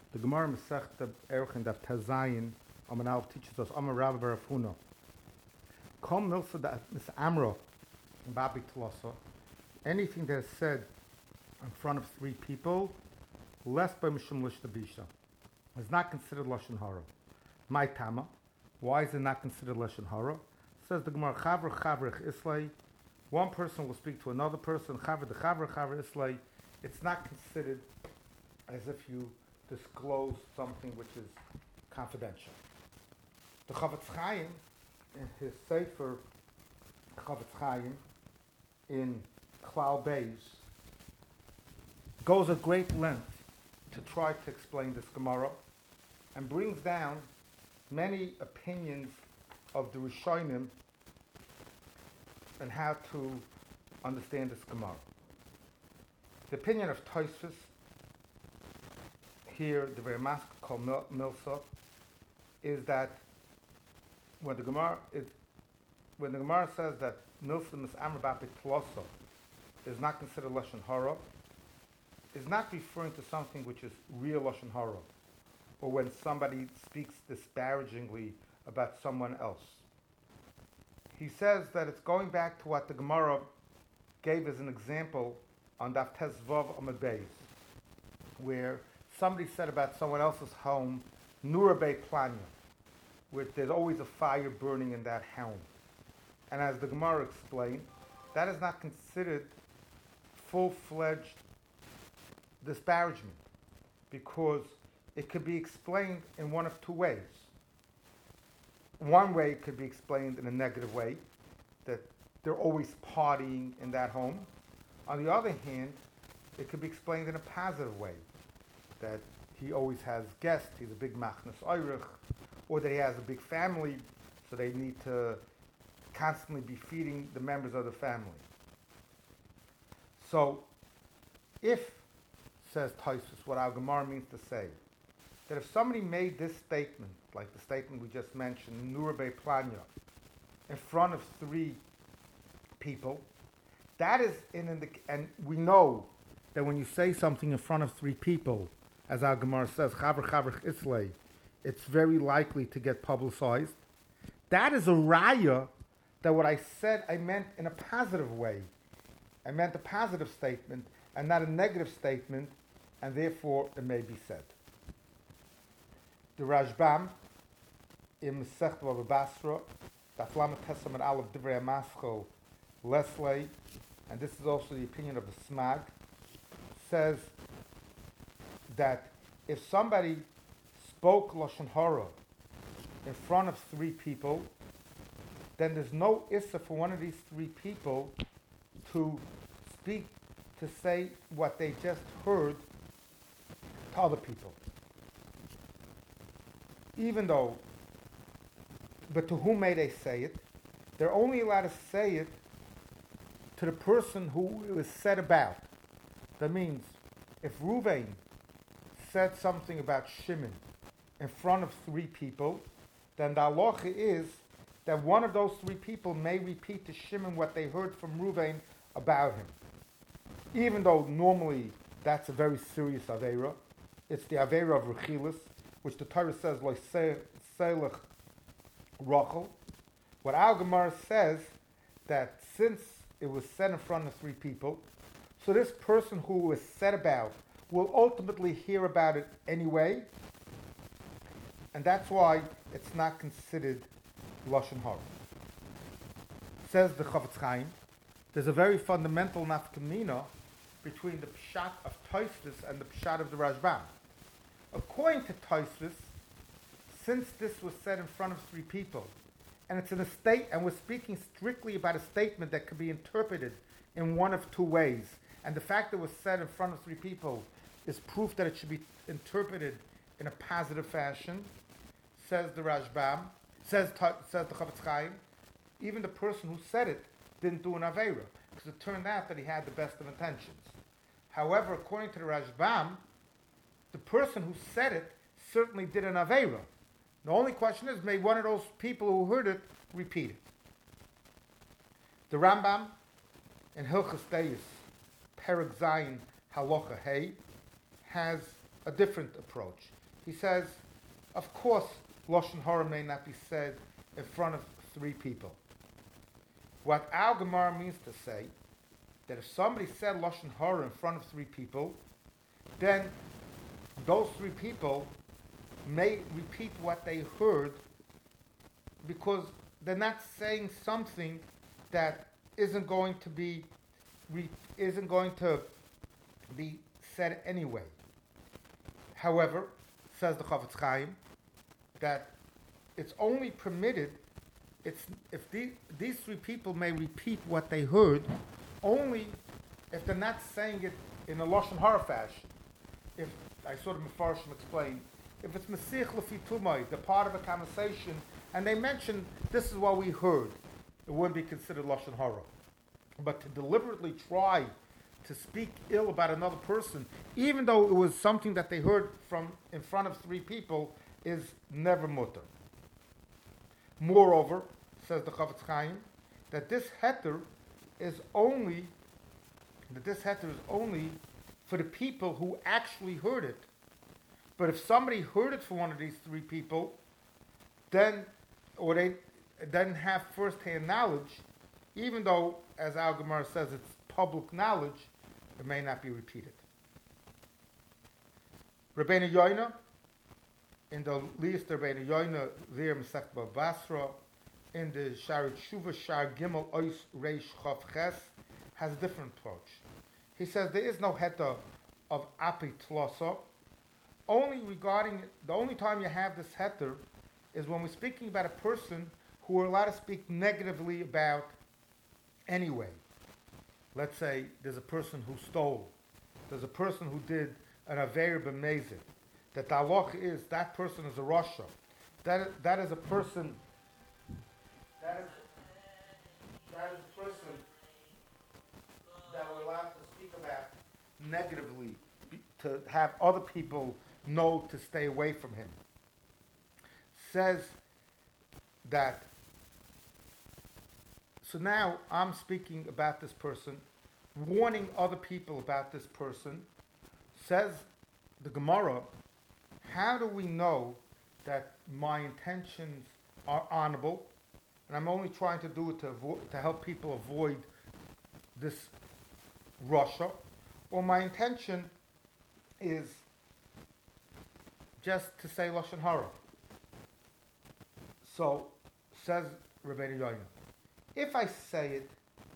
The Gemara Masechta Erchin Daf Tazayin Amanal teaches us Amar Rabbi Barafuna. Kol milsa da misamro in Babi Tlosa. Anything that is said in front of three people, less by Mishum Lishtabisha, is not considered Lashon Hara. My Tama. Why is it not considered Lashon Hara? Says the Gemara Chavr Chavrich Islay. One person will speak to another person. Chavr the Chavr Islay. It's not considered as if you disclose something which is confidential. The Chofetz Chaim, in his Sefer Chofetz Chaim, in Klal Beis, goes at great length to try to explain this Gemara and brings down many opinions of the Rishonim and how to understand this Gemara. The opinion of Tosfos here, the very mask called Milsa, is that when the Gemara says that Milsa Mis'amr Bapik Tlosa is not considered Lashon Hara, is not referring to something which is real Lashon Hara, or when somebody speaks disparagingly about someone else. He says that it's going back to what the Gemara gave as an example on Daf Tes Vav Amud Beis, where somebody said about someone else's home, Nura Bei Planya, where there's always a fire burning in that home. And as the Gemara explained, that is not considered full-fledged disparagement, because it could be explained in one of two ways. One way it could be explained in a negative way, that they're always partying in that home. On the other hand, it could be explained in a positive way, that he always has guests, he's a big machnas oirich, or that he has a big family, so they need to constantly be feeding the members of the family. So, if, says Tosfos, what our Gemara means to say, that if somebody made this statement, like the statement we just mentioned, Nura Bei Planya, in front of three people, that is and we know that when you say something in front of three people, as our Gemara says, Chavr Islay, it's very likely to get publicized. That is a raya that what I said I meant in a positive way. I meant a positive statement and not a negative statement, and therefore it may be said. The Rashbam in Masechta Bava Basra, Daf Lamed Tesam Aleph Divrei HaMaschil Leslie, and this is also the opinion of the Smag, says that if somebody spoke Lashon Hara in front of three people, then there's no issa for one of these three people to speak, to say what they just heard to other people. Even though, but to whom may they say it? They're only allowed to say it to the person who it was said about. That means, if Ruvain said something about Shimon in front of three people, then the halacha is that one of those three people may repeat to Shimon what they heard from Ruvain about him. Even though normally that's a very serious Aveira. It's the Aveira of Rechilas, which the Torah says, Lo Selech Rachel. What our Gemara says, that since it was said in front of three people, so this person who was said about will ultimately hear about it anyway, and that's why it's not considered Lashon Hara. Says the Chofetz Chaim, there's a very fundamental nafkamina between the pshat of Tosfos and the pshat of the Rashbam. According to Tosfos, since this was said in front of three people, and it's in a state, and we're speaking strictly about a statement that could be interpreted in one of two ways, and the fact that it was said in front of three people is proof that it should be interpreted in a positive fashion, says the Rashbam, says the Chofetz Chaim, even the person who said it didn't do an Aveira, because it turned out that he had the best of intentions. However, according to the Rashbam, the person who said it certainly did an Aveira. The only question is, may one of those people who heard it repeat it. The Rambam in Hilchos Deis, Perek Zayin, Halacha Hey, has a different approach. He says, of course, Lashon Hara may not be said in front of three people. What our Gemara means to say, that if somebody said Lashon Hara in front of three people, then those three people may repeat what they heard because they're not saying something that isn't going to be said anyway. However, says the Chafetz Chaim, that it's only permitted if these three people may repeat what they heard, only if they're not saying it in a Lashon Hara fashion. If I saw the Mefarshim explain, if it's Mesich Lefi Tumai, the part of a conversation, and they mention this is what we heard, it wouldn't be considered Lashon Hara. But to deliberately try to speak ill about another person, even though it was something that they heard from in front of three people, is never mutter. Moreover, says the Chafetz Chaim, that this heter is only for the people who actually heard it. But if somebody heard it from one of these three people, then or they didn't have first-hand knowledge, even though, as Al Gemara says, it's public knowledge, it may not be repeated. Rabbeinu Yoina, in the least Rabbeinu Yoina, there Masech Basra, in the Shari Tshuva Shar Gimel Ois Reish Chav Ches, has a different approach. He says there is no heta of api tlosa. The only time you have this heter is when we're speaking about a person who we're allowed to speak negatively about anyway. Let's say there's a person who stole. There's a person who did an Aveir b'mezid. That the halach is that person is a Rasha. That is a person. That is a person that we're allowed to speak about negatively, to have other people know to stay away from him. Says that. So now I'm speaking about this person, warning other people about this person. Says the Gemara, how do we know that my intentions are honorable? And I'm only trying to do it to help people avoid this Rasha. Or my intention is just to say Lashon Hara. So, says Rabbeinu Yoina, if I say it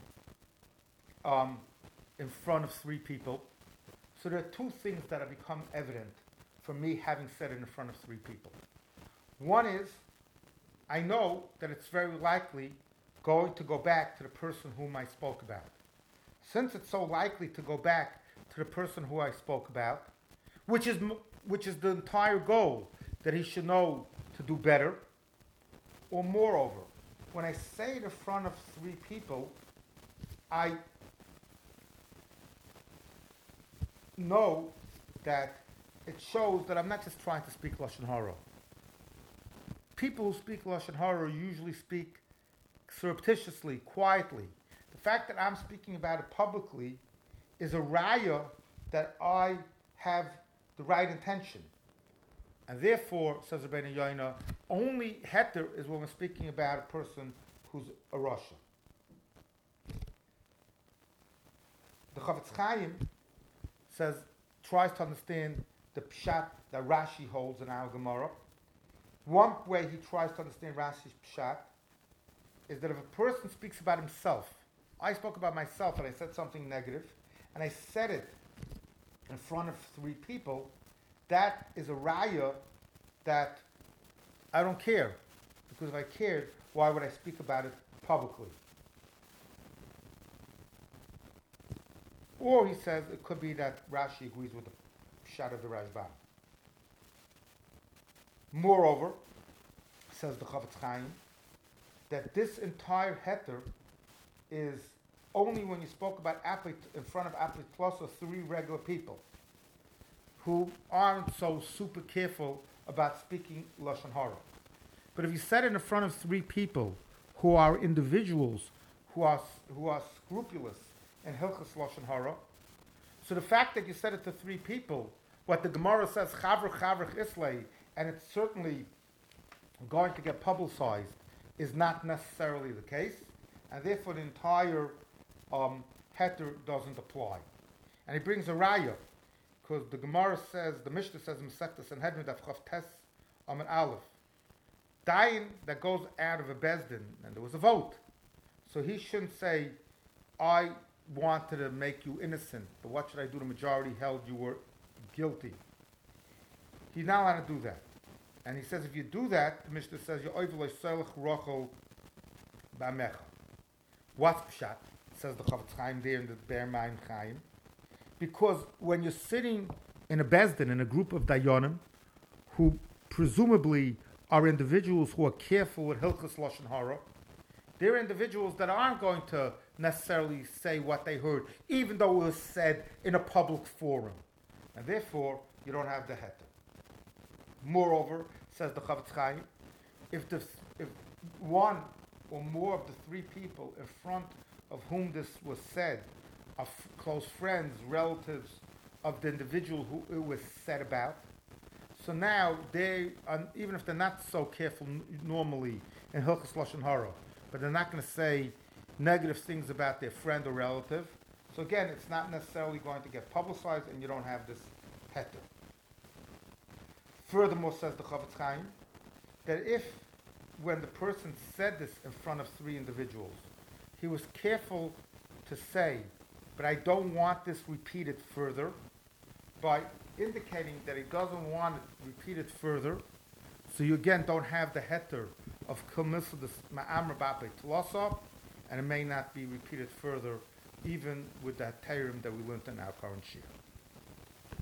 in front of three people, so there are two things that have become evident for me having said it in front of three people. One is, I know that it's very likely going to go back to the person whom I spoke about. Since it's so likely to go back to the person who I spoke about, which is the entire goal, that he should know to do better, or moreover, when I say it in front of three people, I know that it shows that I'm not just trying to speak Lashon Hara. People who speak Lashon Hara usually speak surreptitiously, quietly. The fact that I'm speaking about it publicly is a raya that I have the right intention. And therefore, says Rabbeinu Yoina, only heter is when we're speaking about a person who's a Rasha. The Chafetz Chaim tries to understand the pshat that Rashi holds in our Gemara. One way he tries to understand Rashi's pshat is that if a person speaks about himself, I spoke about myself and I said something negative, and I said it in front of three people, that is a raya that I don't care. Because if I cared, why would I speak about it publicly? Or he says it could be that Rashi agrees with the pshat of the Rashbam. Moreover, says the Chafetz Chaim, that this entire heter is only when you spoke about in front of Aplit plus or three regular people who aren't so super careful about speaking Lashon Hara. But if you said it in front of three people who are individuals, who are scrupulous in Hilchas Lashon Hara, so the fact that you said it to three people what the Gemara says, Chavrich Islay, and it's certainly going to get publicized, is not necessarily the case, and therefore the entire heter doesn't apply. And he brings a raya, because the Gemara says, the Mishnah says, Mesechta Sanhedrin Daf Chav Tes Amud Aleph, dying that goes out of a Bezdin, and there was a vote. So he shouldn't say, I wanted to make you innocent, but what should I do? The majority held you were guilty. He's not allowed to do that. And he says, if you do that, the Mishnah says, what's pshat? Says the Chofetz Chaim there in the Be'er Mayim Chaim. Because when you're sitting in a Bezdin, in a group of Dayanim, who presumably are individuals who are careful with Hilchos Lashon Hara, they're individuals that aren't going to necessarily say what they heard, even though it was said in a public forum. And therefore, you don't have the heter. Moreover, says the Chofetz Chaim, if one or more of the three people in front of whom this was said are close friends, relatives of the individual who it was said about, so now they, even if they're not so careful normally in Hilchos Lashon Hara, but they're not going to say negative things about their friend or relative. So again, it's not necessarily going to get publicized, and you don't have this heter. Furthermore, says the Chofetz Chaim, that if, when the person said this in front of three individuals, he was careful to say, but I don't want this repeated further, by indicating that he doesn't want it repeated further, so you again don't have the heter of Kol Mitzvah Ma'amr Ba'Bei Tlosa, and it may not be repeated further, even with the heterim that we learned in our current shir.